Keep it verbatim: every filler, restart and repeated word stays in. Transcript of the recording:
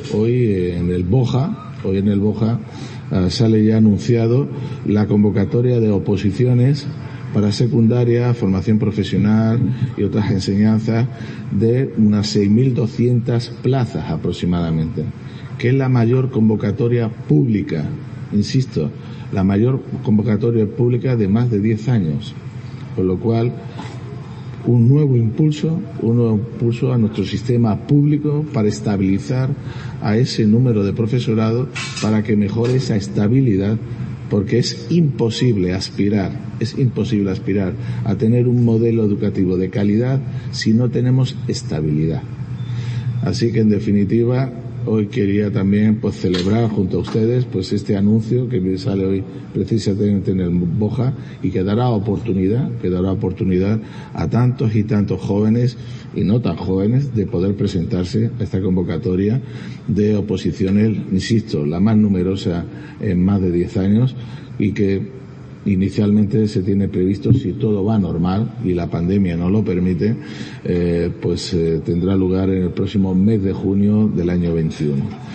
hoy eh, en el Boja, hoy en el Boja eh, sale ya anunciado la convocatoria de oposiciones para secundaria, formación profesional y otras enseñanzas de unas seis mil doscientas plazas aproximadamente, que es la mayor convocatoria pública, insisto, la mayor convocatoria pública de más de diez años, con lo cual un nuevo impulso, un nuevo impulso a nuestro sistema público para estabilizar a ese número de profesorado para que mejore esa estabilidad, porque es imposible aspirar, es imposible aspirar a tener un modelo educativo de calidad si no tenemos estabilidad. Así que en definitiva, hoy quería también pues celebrar junto a ustedes pues este anuncio que me sale hoy precisamente en el Boja y que dará oportunidad, que dará oportunidad a tantos y tantos jóvenes y no tan jóvenes de poder presentarse a esta convocatoria de oposiciones, insisto, la más numerosa en más de diez años y que inicialmente se tiene previsto, si todo va normal y la pandemia no lo permite, eh, pues eh, tendrá lugar en el próximo mes de junio del año veintiuno.